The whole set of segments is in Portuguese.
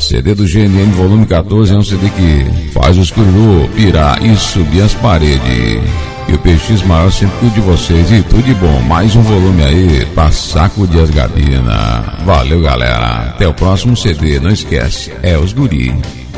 CD do GNN volume 14 é um CD que faz os cururu pirar e subir as paredes. E o PX maior sempre cuida de vocês e tudo de bom. Mais um volume aí pra sacudir as gabinas. Valeu, galera. Até o próximo CD. Não esquece, é os guri.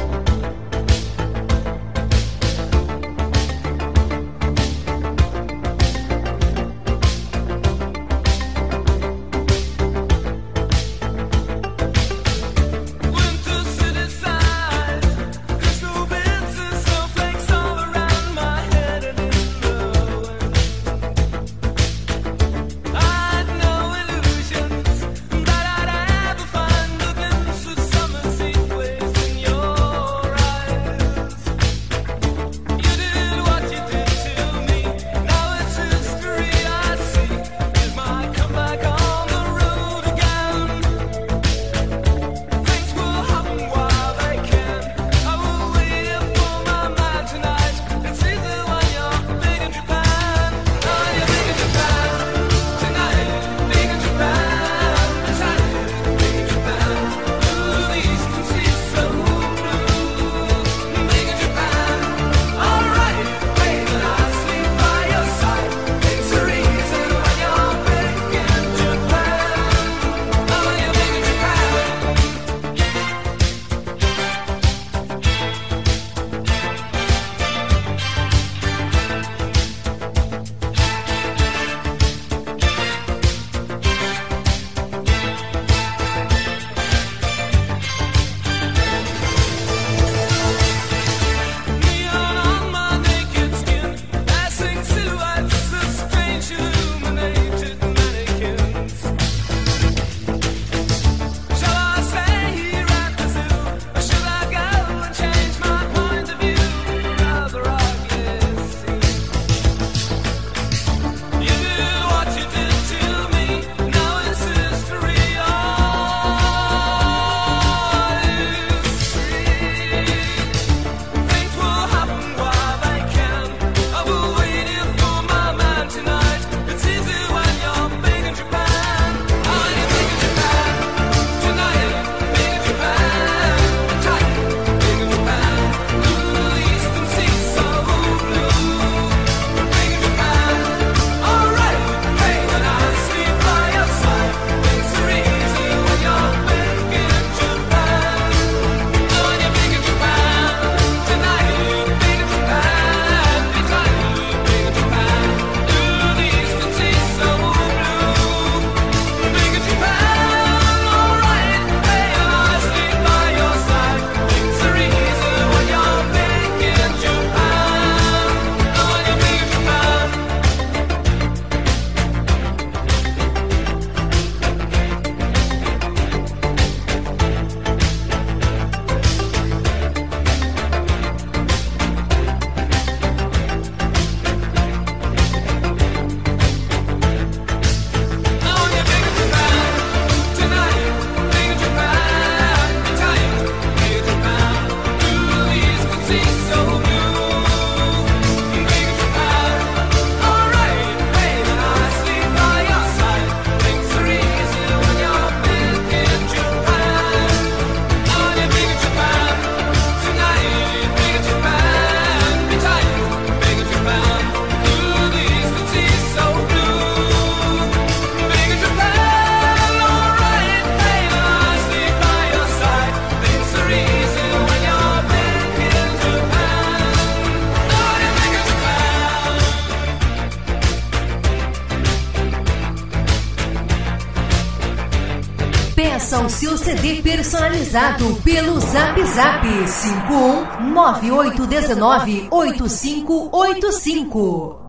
Peça o seu CD personalizado pelo Zap Zap 5198198585.